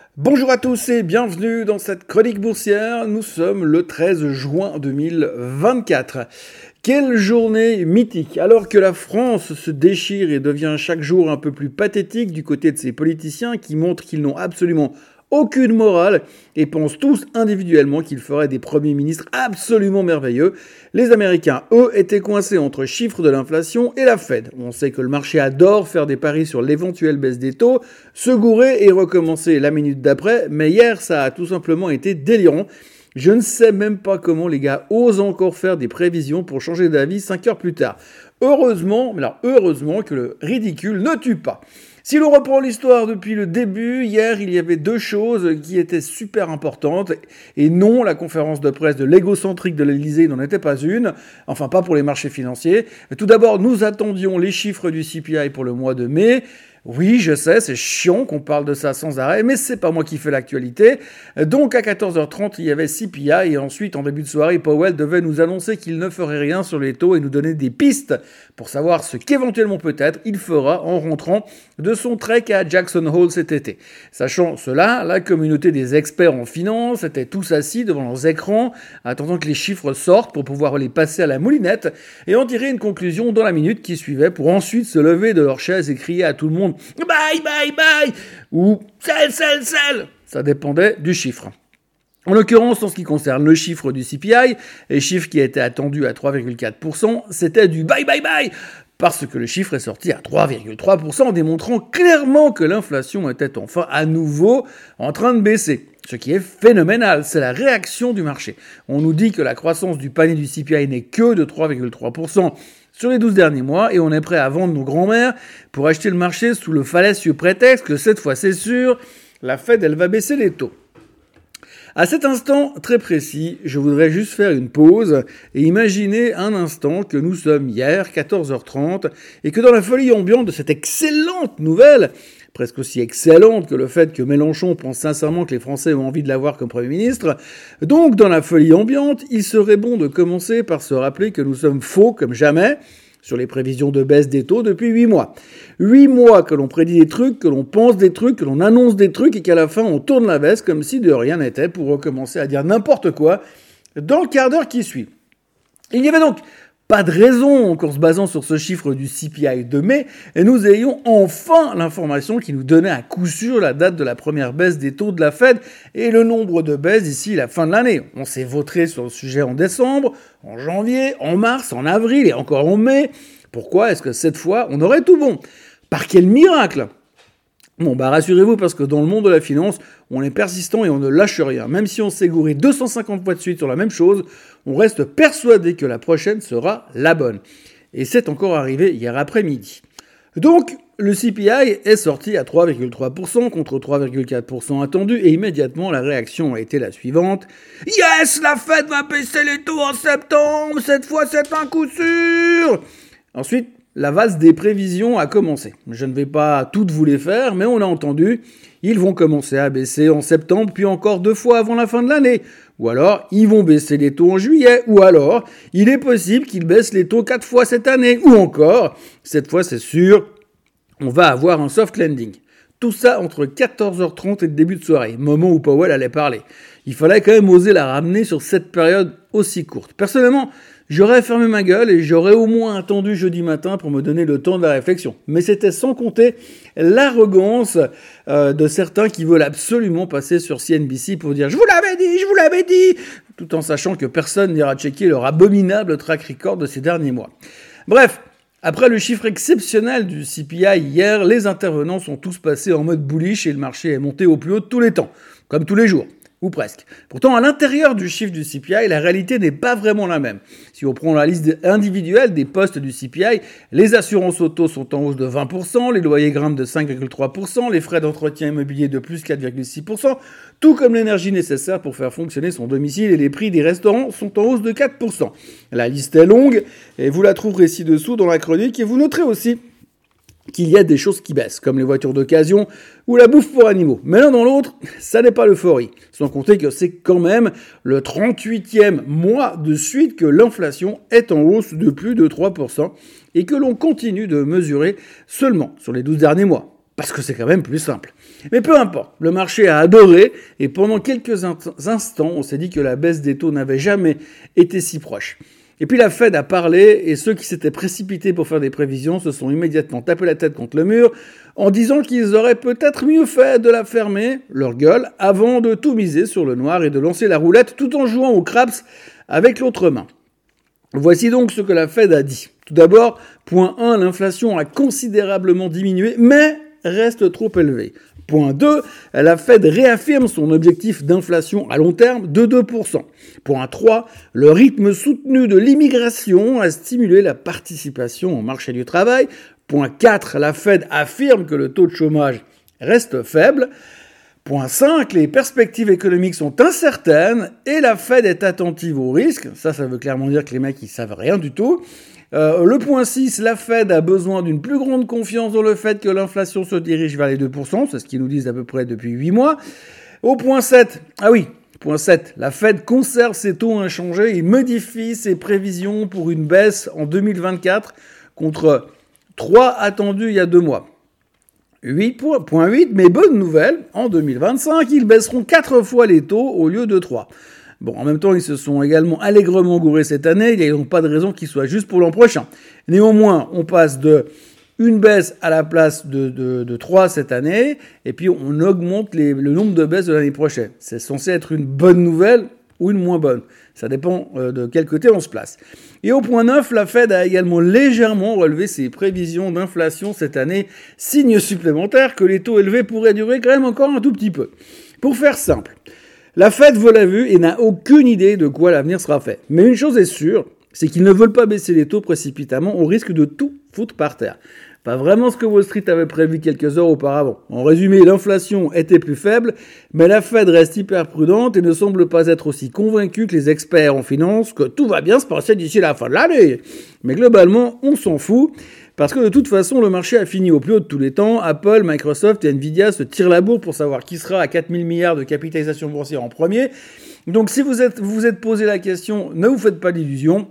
Bonjour à tous et bienvenue dans cette chronique boursière. Nous sommes le 13 juin 2024. Quelle journée mythique! Alors que la France se déchire et devient chaque jour un peu plus pathétique du côté de ses politiciens qui montrent qu'ils n'ont absolument aucune morale et pensent tous individuellement qu'ils feraient des premiers ministres absolument merveilleux, les Américains, eux, étaient coincés entre chiffres de l'inflation et la Fed. On sait que le marché adore faire des paris sur l'éventuelle baisse des taux, se gourer et recommencer la minute d'après, mais hier, ça a tout simplement été délirant. Je ne sais même pas comment les gars osent encore faire des prévisions pour changer d'avis 5 heures plus tard. Heureusement que le ridicule ne tue pas. Si l'on reprend l'histoire depuis le début, hier, il y avait deux choses qui étaient super importantes. Et non, la conférence de presse de l'égocentrique de l'Elysée n'en était pas une. Enfin, pas pour les marchés financiers. Tout d'abord, nous attendions les chiffres du CPI pour le mois de mai. Oui, je sais, c'est chiant qu'on parle de ça sans arrêt, mais c'est pas moi qui fais l'actualité. Donc à 14h30, il y avait CPI et ensuite, en début de soirée, Powell devait nous annoncer qu'il ne ferait rien sur les taux et nous donner des pistes pour savoir ce qu'éventuellement peut-être il fera en rentrant de son trek à Jackson Hole cet été. Sachant cela, la communauté des experts en finance étaient tous assis devant leurs écrans, attendant que les chiffres sortent pour pouvoir les passer à la moulinette et en tirer une conclusion dans la minute qui suivait pour ensuite se lever de leur chaise et crier à tout le monde « Bye, bye, bye !» ou « Sell, sell, sell !» Ça dépendait du chiffre. En l'occurrence, en ce qui concerne le chiffre du CPI, les chiffres qui étaient attendus à 3,4%, c'était du « Bye, bye, bye !» parce que le chiffre est sorti à 3,3%, démontrant clairement que l'inflation était enfin à nouveau en train de baisser. Ce qui est phénoménal, c'est la réaction du marché. On nous dit que la croissance du panier du CPI n'est que de 3,3% sur les 12 derniers mois et on est prêt à vendre nos grands-mères pour acheter le marché sous le fallacieux prétexte que cette fois c'est sûr, la Fed elle va baisser les taux. À cet instant très précis, je voudrais juste faire une pause et imaginer un instant que nous sommes hier, 14h30, et que dans la folie ambiante de cette excellente nouvelle, presque aussi excellente que le fait que Mélenchon pense sincèrement que les Français ont envie de l'avoir comme Premier ministre, donc dans la folie ambiante, il serait bon de commencer par se rappeler que nous sommes faux comme jamais sur les prévisions de baisse des taux depuis 8 mois. 8 mois que l'on prédit des trucs, que l'on pense des trucs, que l'on annonce des trucs et qu'à la fin on tourne la veste comme si de rien n'était pour recommencer à dire n'importe quoi dans le quart d'heure qui suit. Il n'y avait donc pas de raison qu'en se basant sur ce chiffre du CPI de mai, nous ayons enfin l'information qui nous donnait à coup sûr la date de la première baisse des taux de la Fed et le nombre de baisses d'ici la fin de l'année. On s'est vautré sur le sujet en décembre, en janvier, en mars, en avril et encore en mai. Pourquoi est-ce que cette fois on aurait tout bon? Par quel miracle? Bon, rassurez-vous parce que dans le monde de la finance, on est persistant et on ne lâche rien. Même si on s'est gouré 250 fois de suite sur la même chose, on reste persuadé que la prochaine sera la bonne. Et c'est encore arrivé hier après-midi. Donc, le CPI est sorti à 3,3% contre 3,4% attendu et immédiatement la réaction a été la suivante. Yes, la Fed va baisser les taux en septembre, cette fois c'est un coup sûr. Ensuite, la valse des prévisions a commencé. Je ne vais pas toutes vous les faire, mais on a entendu, ils vont commencer à baisser en septembre, puis encore 2 fois avant la fin de l'année. Ou alors, ils vont baisser les taux en juillet. Ou alors, il est possible qu'ils baissent les taux 4 fois cette année. Ou encore, cette fois c'est sûr, on va avoir un soft landing. Tout ça entre 14h30 et le début de soirée, moment où Powell allait parler. Il fallait quand même oser la ramener sur cette période aussi courte. Personnellement, j'aurais fermé ma gueule et j'aurais au moins attendu jeudi matin pour me donner le temps de la réflexion. Mais c'était sans compter l'arrogance de certains qui veulent absolument passer sur CNBC pour dire « Je vous l'avais dit !» tout en sachant que personne n'ira checker leur abominable track record de ces derniers mois. Bref, après le chiffre exceptionnel du CPI hier, les intervenants sont tous passés en mode bullish et le marché est monté au plus haut de tous les temps, comme tous les jours. Ou presque. Pourtant, à l'intérieur du chiffre du CPI, la réalité n'est pas vraiment la même. Si on prend la liste individuelle des postes du CPI, les assurances auto sont en hausse de 20%, les loyers grimpent de 5,3%, les frais d'entretien immobilier de plus 4,6%, tout comme l'énergie nécessaire pour faire fonctionner son domicile et les prix des restaurants sont en hausse de 4%. La liste est longue et vous la trouverez ci-dessous dans la chronique et vous noterez aussi qu'il y a des choses qui baissent, comme les voitures d'occasion ou la bouffe pour animaux. Mais l'un dans l'autre, ça n'est pas l'euphorie. Sans compter que c'est quand même le 38e mois de suite que l'inflation est en hausse de plus de 3% et que l'on continue de mesurer seulement sur les 12 derniers mois. Parce que c'est quand même plus simple. Mais peu importe, le marché a adoré et pendant quelques instants, on s'est dit que la baisse des taux n'avait jamais été si proche. Et puis la Fed a parlé et ceux qui s'étaient précipités pour faire des prévisions se sont immédiatement tapés la tête contre le mur en disant qu'ils auraient peut-être mieux fait de la fermer, leur gueule, avant de tout miser sur le noir et de lancer la roulette tout en jouant au craps avec l'autre main. Voici donc ce que la Fed a dit. Tout d'abord, point 1, l'inflation a considérablement diminué, mais reste trop élevée. Point 2, la Fed réaffirme son objectif d'inflation à long terme de 2%. Point 3, le rythme soutenu de l'immigration a stimulé la participation au marché du travail. Point 4, la Fed affirme que le taux de chômage reste faible. Point 5, les perspectives économiques sont incertaines et la Fed est attentive aux risques. Ça veut clairement dire que les mecs, ils savent rien du tout. Le point 6, la Fed a besoin d'une plus grande confiance dans le fait que l'inflation se dirige vers les 2%, c'est ce qu'ils nous disent à peu près depuis 8 mois. Au point 7, point 7, la Fed conserve ses taux inchangés et modifie ses prévisions pour une baisse en 2024 contre 3 attendus il y a 2 mois. Point 8, mais bonne nouvelle, en 2025, ils baisseront 4 fois les taux au lieu de 3. Bon, en même temps, ils se sont également allègrement gourés cette année, il n'y a donc pas de raison qu'ils soient juste pour l'an prochain. Néanmoins, on passe de une baisse à la place de 3 cette année, et puis on augmente le nombre de baisses de l'année prochaine. C'est censé être une bonne nouvelle ou une moins bonne. Ça dépend de quel côté on se place. Et au point 9, la Fed a également légèrement relevé ses prévisions d'inflation cette année, signe supplémentaire que les taux élevés pourraient durer quand même encore un tout petit peu. Pour faire simple, la Fed veut la vue et n'a aucune idée de quoi l'avenir sera fait. Mais une chose est sûre, c'est qu'ils ne veulent pas baisser les taux précipitamment au risque de tout foutre par terre. Pas vraiment ce que Wall Street avait prévu quelques heures auparavant. En résumé, l'inflation était plus faible, mais la Fed reste hyper prudente et ne semble pas être aussi convaincue que les experts en finance que tout va bien se passer d'ici la fin de l'année. Mais globalement, on s'en fout, parce que de toute façon, le marché a fini au plus haut de tous les temps. Apple, Microsoft et Nvidia se tirent la bourre pour savoir qui sera à 4 000 milliards de capitalisation boursière en premier. Donc si vous vous êtes posé la question, ne vous faites pas d'illusions,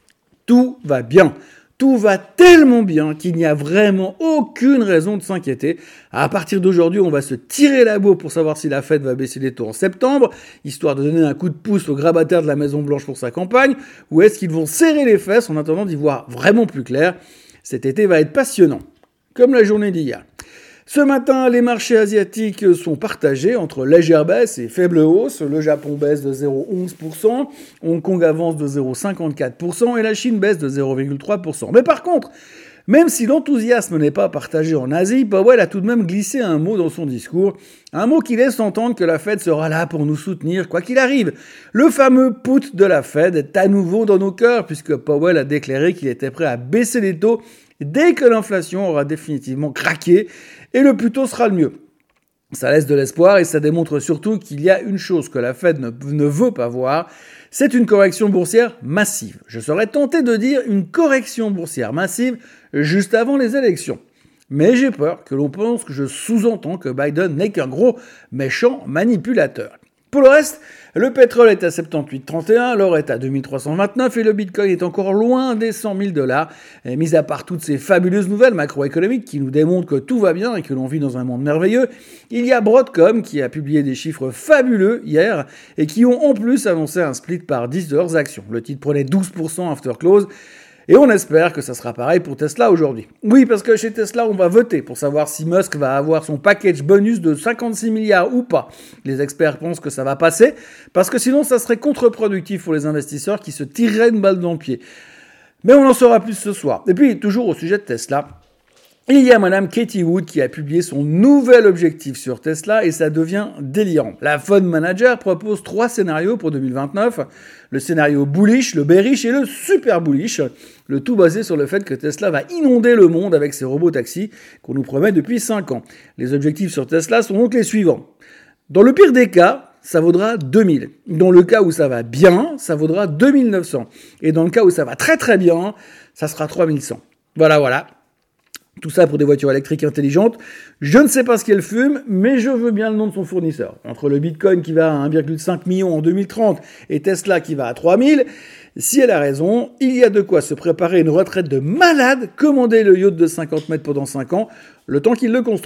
tout va bien. Tout va tellement bien qu'il n'y a vraiment aucune raison de s'inquiéter. À partir d'aujourd'hui, on va se tirer la bourre pour savoir si la Fed va baisser les taux en septembre, histoire de donner un coup de pouce au grabataire de la Maison-Blanche pour sa campagne, ou est-ce qu'ils vont serrer les fesses en attendant d'y voir vraiment plus clair. Cet été va être passionnant, comme la journée d'hier. Ce matin, les marchés asiatiques sont partagés entre légère baisse et faible hausse. Le Japon baisse de 0,11%, Hong Kong avance de 0,54% et la Chine baisse de 0,3%. Mais par contre, même si l'enthousiasme n'est pas partagé en Asie, Powell a tout de même glissé un mot dans son discours, un mot qui laisse entendre que la Fed sera là pour nous soutenir quoi qu'il arrive. Le fameux put de la Fed est à nouveau dans nos cœurs puisque Powell a déclaré qu'il était prêt à baisser les taux dès que l'inflation aura définitivement craqué, et le plus tôt sera le mieux. Ça laisse de l'espoir et ça démontre surtout qu'il y a une chose que la Fed ne veut pas voir, c'est une correction boursière massive. Je serais tenté de dire une correction boursière massive juste avant les élections. Mais j'ai peur que l'on pense que je sous-entends que Biden n'est qu'un gros méchant manipulateur. Pour le reste, le pétrole est à 78,31, l'or est à 2329 et le bitcoin est encore loin des 100 000 $. Et mis à part toutes ces fabuleuses nouvelles macroéconomiques qui nous démontrent que tout va bien et que l'on vit dans un monde merveilleux, il y a Broadcom qui a publié des chiffres fabuleux hier et qui ont en plus annoncé un split par 10 de leurs actions. Le titre prenait 12% after close. Et on espère que ça sera pareil pour Tesla aujourd'hui. Oui, parce que chez Tesla, on va voter pour savoir si Musk va avoir son package bonus de 56 milliards ou pas. Les experts pensent que ça va passer, parce que sinon ça serait contre-productif pour les investisseurs qui se tireraient une balle dans le pied. Mais on en saura plus ce soir. Et puis, toujours au sujet de Tesla, il y a Madame Katie Wood qui a publié son nouvel objectif sur Tesla et ça devient délirant. La fund manager propose 3 scénarios pour 2029. Le scénario bullish, le bearish et le super bullish. Le tout basé sur le fait que Tesla va inonder le monde avec ses robots taxis qu'on nous promet depuis 5 ans. Les objectifs sur Tesla sont donc les suivants. Dans le pire des cas, ça vaudra 2000. Dans le cas où ça va bien, ça vaudra 2900. Et dans le cas où ça va très très bien, ça sera 3100. Voilà. Tout ça pour des voitures électriques intelligentes. Je ne sais pas ce qu'elle fume, mais je veux bien le nom de son fournisseur. Entre le Bitcoin qui va à 1,5 million en 2030 et Tesla qui va à 3000, si elle a raison, il y a de quoi se préparer une retraite de malade, commander le yacht de 50 mètres pendant 5 ans, le temps qu'ils le construisent.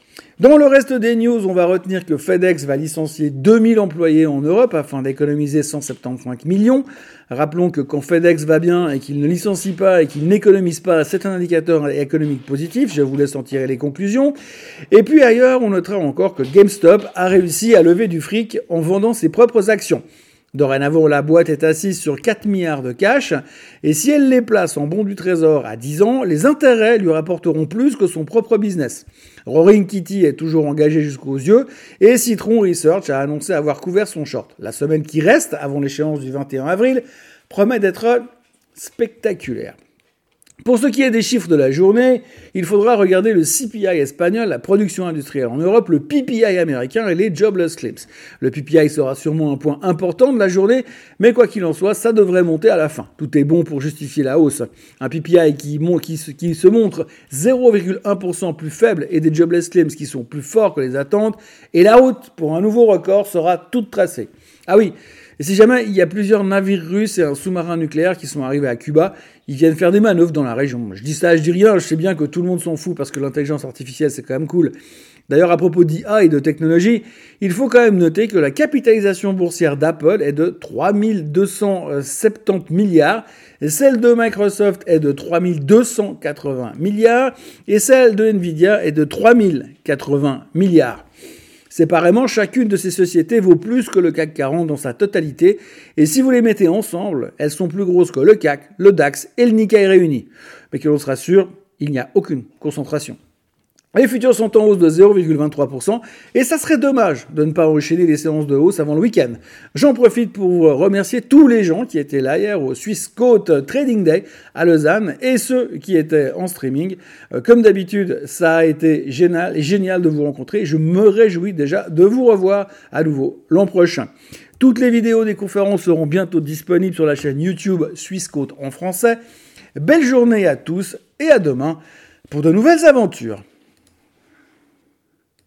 Dans le reste des news, on va retenir que FedEx va licencier 2000 employés en Europe afin d'économiser 175 millions. Rappelons que quand FedEx va bien et qu'il ne licencie pas et qu'il n'économise pas, c'est un indicateur économique positif. Je vous laisse en tirer les conclusions. Et puis ailleurs, on notera encore que GameStop a réussi à lever du fric en vendant ses propres actions. Dorénavant, la boîte est assise sur 4 milliards de cash, et si elle les place en bons du trésor à 10 ans, les intérêts lui rapporteront plus que son propre business. Roaring Kitty est toujours engagé jusqu'aux yeux, et Citron Research a annoncé avoir couvert son short. La semaine qui reste, avant l'échéance du 21 avril, promet d'être spectaculaire. Pour ce qui est des chiffres de la journée, il faudra regarder le CPI espagnol, la production industrielle en Europe, le PPI américain et les jobless claims. Le PPI sera sûrement un point important de la journée, mais quoi qu'il en soit, ça devrait monter à la fin. Tout est bon pour justifier la hausse. Un PPI qui se montre 0,1% plus faible et des jobless claims qui sont plus forts que les attentes, et la route pour un nouveau record sera toute tracée. Ah oui, et si jamais il y a plusieurs navires russes et un sous-marin nucléaire qui sont arrivés à Cuba, ils viennent faire des manœuvres dans la région. Je dis ça, je dis rien, je sais bien que tout le monde s'en fout parce que l'intelligence artificielle c'est quand même cool. D'ailleurs, à propos d'IA et de technologie, il faut quand même noter que la capitalisation boursière d'Apple est de 3270 milliards, et celle de Microsoft est de 3280 milliards, et celle de Nvidia est de 3080 milliards. Séparément, chacune de ces sociétés vaut plus que le CAC 40 dans sa totalité, et si vous les mettez ensemble, elles sont plus grosses que le CAC, le DAX et le Nikkei réunis. Mais que l'on se rassure, il n'y a aucune concentration. Les futurs sont en hausse de 0,23%, et ça serait dommage de ne pas enchaîner les séances de hausse avant le week-end. J'en profite pour vous remercier tous les gens qui étaient là hier au Swissquote Trading Day à Lausanne, et ceux qui étaient en streaming. Comme d'habitude, ça a été génial de vous rencontrer. Je me réjouis déjà de vous revoir à nouveau l'an prochain. Toutes les vidéos des conférences seront bientôt disponibles sur la chaîne YouTube Swissquote en français. Belle journée à tous, et à demain pour de nouvelles aventures.